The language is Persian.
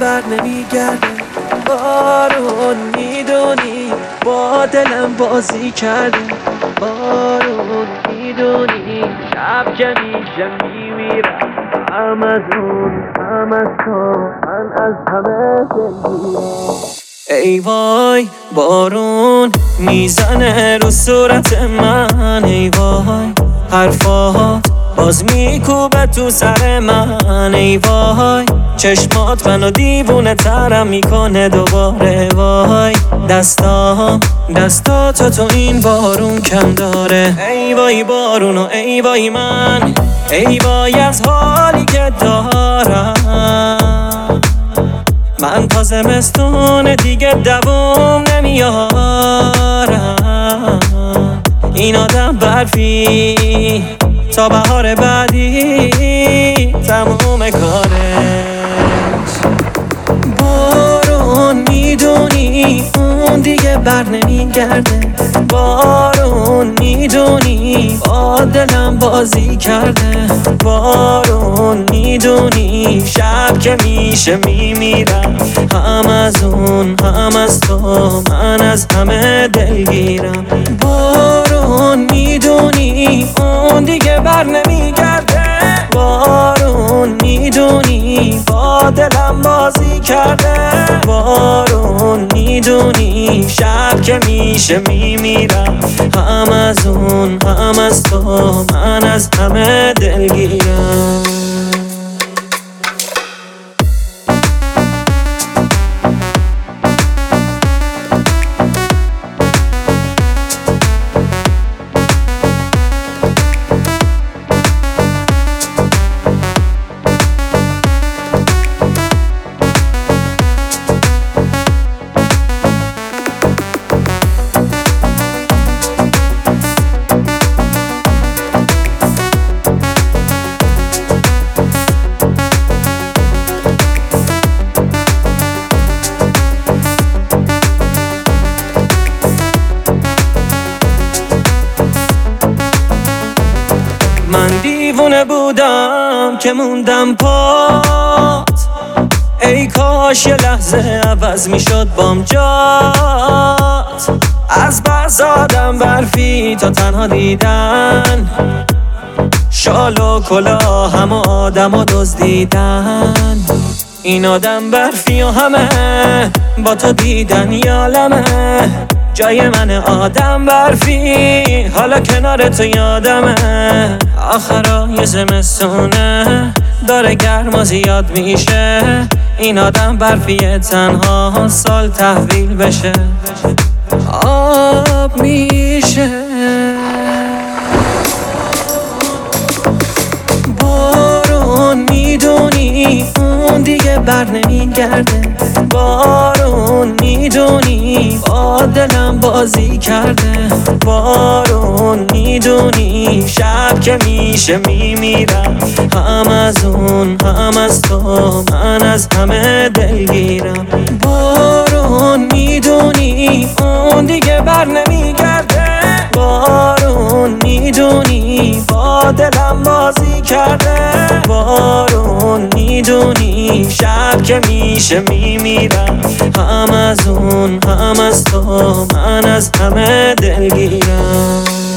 بر نمیگرده. بارون میدونی با دلم بازی کرده. بارون میدونی شب که میشه میمیرم. هم از اون هم از تو من از همه دلگیرم. ای وای بارون میزنه رو صورت من. ای وای حرفات باز میکوبه تو سر من. ای وای چشمات منو دیوونه ترم میکنه دوباره. وای دستاتو تو این بارون کم داره. ای وای بارون و ای وای من. ای وای از حالی که دارم. من تا زمستون دیگه دووم نمیارم. این آدم برفی تا بهار بعدی تموم کارش. بارون میدونی اون دیگه بر نمیگرده. بارون میدونی با دلم بازی کرده. بارون میدونی شب که میشه میمیرم. هم از اون هم از تو من از همه دلگیرم. بارون میدونی اون دیگه بر نمیگرده. بارون میدونی با دلم بازی کرده. بارون میدونی شب که میشه میمیرم. هم از اون هم از تو من از همه دلگیرم. من دیوونه بودم که موندم پات. ای کاش یه لحظه عوض میشد بام جات. از بس آدم برفی تا تنها دیدن. شال و کلاه هم آدم و دزدیدن. این آدم برفی و همه با تو دیدن یالمه. جای من آدم برفی حالا کنار تو یادمه. آخرای زمستونه داره گرم و زیاد میشه. این آدم برفی تنها سال تحویل بشه. آب میشه. بارون میدونی اون دیگه بر نمیگرده. بارون میدونی با دلم بازی کرده. بارون میدونی شب که میشه میمیرم. هم از اون هم از تو من از همه دلگیرم. بارون میدونی اون دیگه بر نمیگرده. بارون میدونی با دلم بازی کرده. بارون میدونی شب که میشه میمیرم. هم از اون هم از تو من از همه دلگیرم.